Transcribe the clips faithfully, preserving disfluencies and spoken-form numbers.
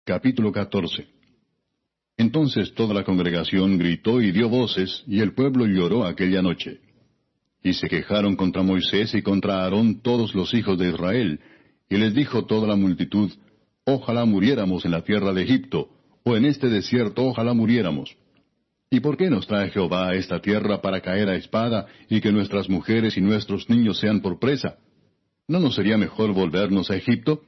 Capítulo catorce. Entonces toda la congregación gritó y dio voces, y el pueblo lloró aquella noche. Y se quejaron contra Moisés y contra Aarón todos los hijos de Israel, y les dijo toda la multitud, Ojalá muriéramos en la tierra de Egipto, o en este desierto ojalá muriéramos. ¿Y por qué nos trae Jehová a esta tierra para caer a espada, y que nuestras mujeres y nuestros niños sean por presa? ¿No nos sería mejor volvernos a Egipto?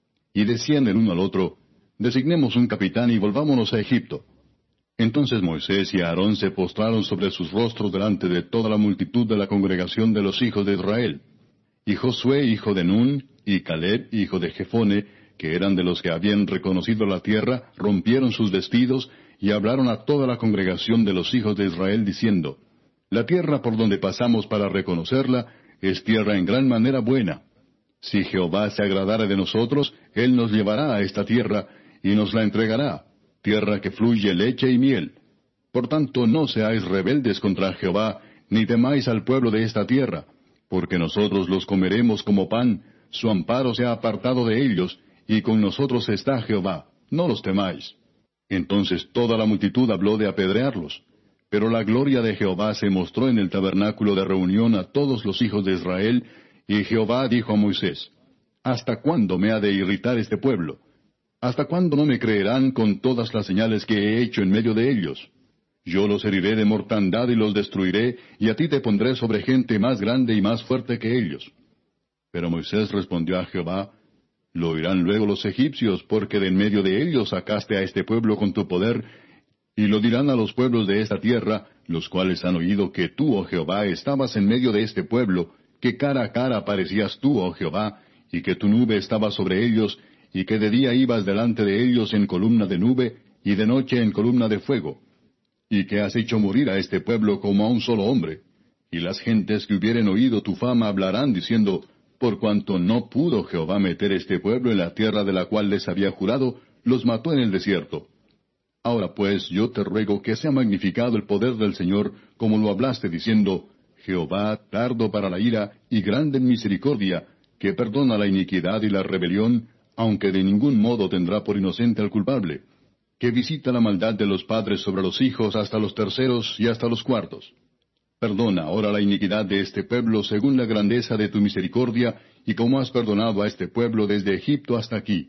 Y decían el uno al otro, Designemos un capitán y volvámonos a Egipto. Entonces Moisés y Aarón se postraron sobre sus rostros delante de toda la multitud de la congregación de los hijos de Israel. Y Josué, hijo de Nun, y Caleb, hijo de Jefone, que eran de los que habían reconocido la tierra, rompieron sus vestidos, y hablaron a toda la congregación de los hijos de Israel, diciendo, La tierra por donde pasamos para reconocerla, es tierra en gran manera buena. Si Jehová se agradare de nosotros, Él nos llevará a esta tierra, y nos la entregará, tierra que fluye leche y miel. Por tanto, no seáis rebeldes contra Jehová, ni temáis al pueblo de esta tierra, porque nosotros los comeremos como pan, su amparo se ha apartado de ellos, y con nosotros está Jehová, no los temáis. Entonces toda la multitud habló de apedrearlos. Pero la gloria de Jehová se mostró en el tabernáculo de reunión a todos los hijos de Israel, y Jehová dijo a Moisés, ¿Hasta cuándo me ha de irritar este pueblo? ¿Hasta cuándo no me creerán con todas las señales que he hecho en medio de ellos? Yo los heriré de mortandad y los destruiré, y a ti te pondré sobre gente más grande y más fuerte que ellos. Pero Moisés respondió a Jehová, Lo oirán luego los egipcios, porque de en medio de ellos sacaste a este pueblo con tu poder, y lo dirán a los pueblos de esta tierra, los cuales han oído que tú, oh Jehová, estabas en medio de este pueblo, que cara a cara aparecías tú, oh Jehová, y que tu nube estaba sobre ellos, y que de día ibas delante de ellos en columna de nube, y de noche en columna de fuego, y que has hecho morir a este pueblo como a un solo hombre. Y las gentes que hubieren oído tu fama hablarán, diciendo, Por cuanto no pudo Jehová meter este pueblo en la tierra de la cual les había jurado, los mató en el desierto. Ahora pues, yo te ruego que sea magnificado el poder del Señor, como lo hablaste, diciendo, Jehová, tardo para la ira, y grande en misericordia, que perdona la iniquidad y la rebelión, aunque de ningún modo tendrá por inocente al culpable, que visita la maldad de los padres sobre los hijos hasta los terceros y hasta los cuartos. Perdona ahora la iniquidad de este pueblo según la grandeza de tu misericordia, y como has perdonado a este pueblo desde Egipto hasta aquí.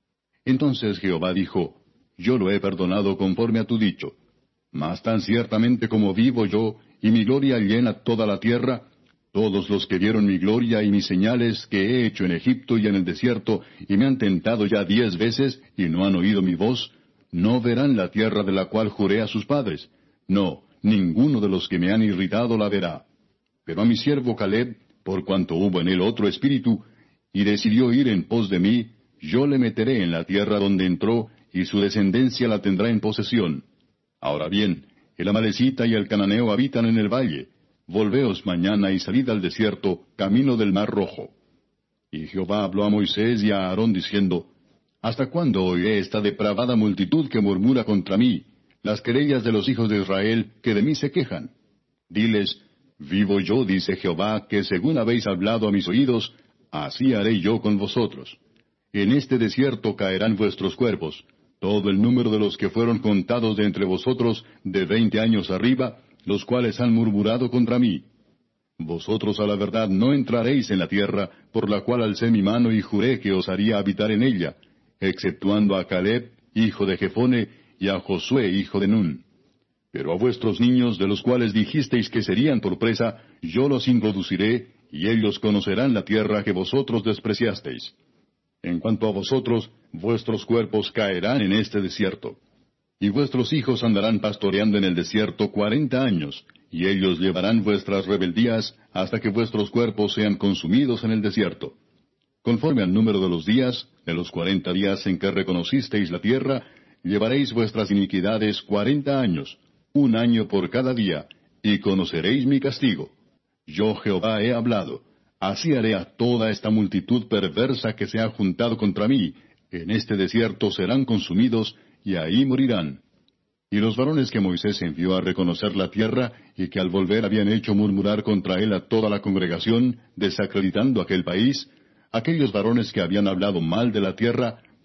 Entonces Jehová dijo, Yo lo he perdonado conforme a tu dicho. Mas tan ciertamente como vivo yo, y mi gloria llena toda la tierra, todos los que vieron mi gloria y mis señales que he hecho en Egipto y en el desierto, y me han tentado ya diez veces, y no han oído mi voz, no verán la tierra de la cual juré a sus padres. No, ninguno de los que me han irritado la verá. Pero a mi siervo Caleb, por cuanto hubo en él otro espíritu, y decidió ir en pos de mí, yo le meteré en la tierra donde entró, y su descendencia la tendrá en posesión. Ahora bien, el amalecita y el cananeo habitan en el valle. Volveos mañana y salid al desierto, camino del mar Rojo. Y Jehová habló a Moisés y a Aarón diciendo, ¿Hasta cuándo oiré esta depravada multitud que murmura contra mí, las querellas de los hijos de Israel que de mí se quejan? Diles, vivo yo, dice Jehová, que según habéis hablado a mis oídos, así haré yo con vosotros. En este desierto caerán vuestros cuerpos, todo el número de los que fueron contados de entre vosotros de veinte años arriba, los cuales han murmurado contra mí. Vosotros a la verdad no entraréis en la tierra, por la cual alcé mi mano y juré que os haría habitar en ella, exceptuando a Caleb, hijo de Jefone, y a Josué, hijo de Nun. Pero a vuestros niños, de los cuales dijisteis que serían por presa, yo los introduciré, y ellos conocerán la tierra que vosotros despreciasteis. En cuanto a vosotros, vuestros cuerpos caerán en este desierto. Y vuestros hijos andarán pastoreando en el desierto cuarenta años, y ellos llevarán vuestras rebeldías hasta que vuestros cuerpos sean consumidos en el desierto. Conforme al número de los días, de los cuarenta días en que reconocisteis la tierra, llevaréis vuestras iniquidades cuarenta años, un año por cada día, y conoceréis mi castigo. Yo Jehová he hablado, así haré a toda esta multitud perversa que se ha juntado contra mí, en este desierto serán consumidos, y ahí morirán. Y los varones que Moisés envió a reconocer la tierra, y que al volver habían hecho murmurar contra él a toda la congregación, desacreditando aquel país, aquellos varones que habían hablado mal de la tierra,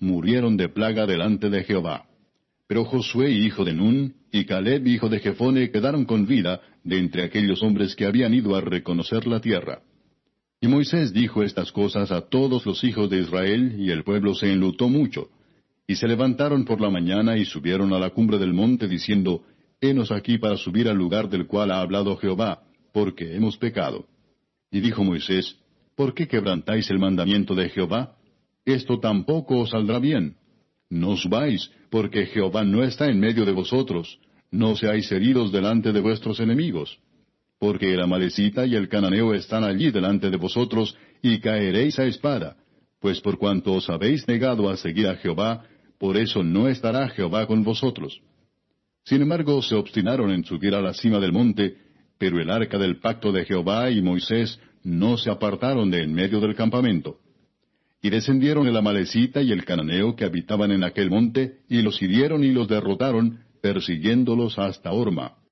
murieron de plaga delante de Jehová. Pero Josué hijo de Nun y Caleb hijo de Jefone quedaron con vida de entre aquellos hombres que habían ido a reconocer la tierra. Y Moisés dijo estas cosas a todos los hijos de Israel, y el pueblo se enlutó mucho. Y se levantaron por la mañana y subieron a la cumbre del monte, diciendo, Henos aquí para subir al lugar del cual ha hablado Jehová, porque hemos pecado. Y dijo Moisés, ¿por qué quebrantáis el mandamiento de Jehová? Esto tampoco os saldrá bien. No subáis, porque Jehová no está en medio de vosotros. No seáis heridos delante de vuestros enemigos. Porque el amalecita y el cananeo están allí delante de vosotros, y caeréis a espada. Pues por cuanto os habéis negado a seguir a Jehová, por eso no estará Jehová con vosotros. Sin embargo, se obstinaron en subir a la cima del monte, pero el arca del pacto de Jehová y Moisés no se apartaron de en medio del campamento. Y descendieron el amalecita y el cananeo que habitaban en aquel monte, y los hirieron y los derrotaron, persiguiéndolos hasta Horma.